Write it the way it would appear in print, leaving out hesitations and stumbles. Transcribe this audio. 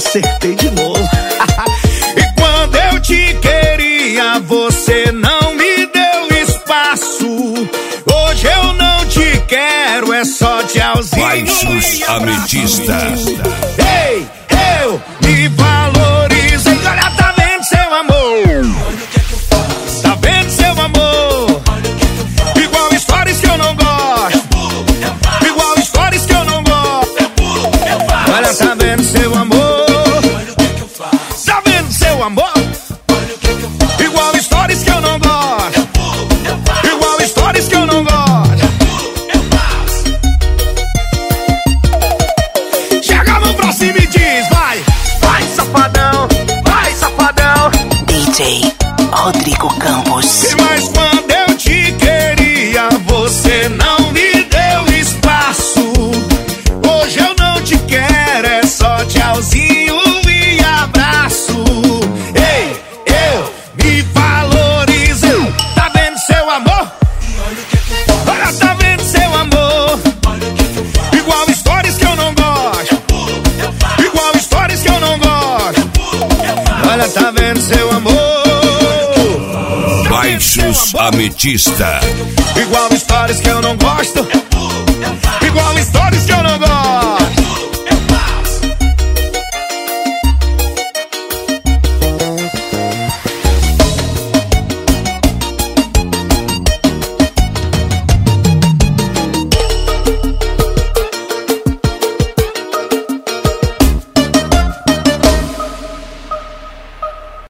acertei de novo. E quando eu te queria, você não me deu espaço. Hoje eu não te quero, é só tchauzinho. Baixos Ametista. Ei, eu me valorizei. Olha, tá vendo seu amor? Tá vendo seu amor? Igual histórias que eu não gosto. Igual histórias que eu não gosto. Olha, tá vendo seu amor? Tá vendo seu amor? Igual histórias que eu não gosto. Igual histórias que eu não gosto. Chega a mão pra cima e diz, vai. Vai, safadão. Vai, safadão. DJ Rodrigo Campos. Mas quando eu te queria, você não me deu espaço. Hoje eu não te quero, é só tchauzinho e abraço. Ei, eu me valorizo. Tá vendo seu amor? Olha, tá vendo seu amor? Igual histórias que eu não gosto. Igual histórias que eu não gosto. Olha, tá vendo seu amor? Baixos Ametista. Igual histórias que eu não gosto. Igual histórias que eu não gosto.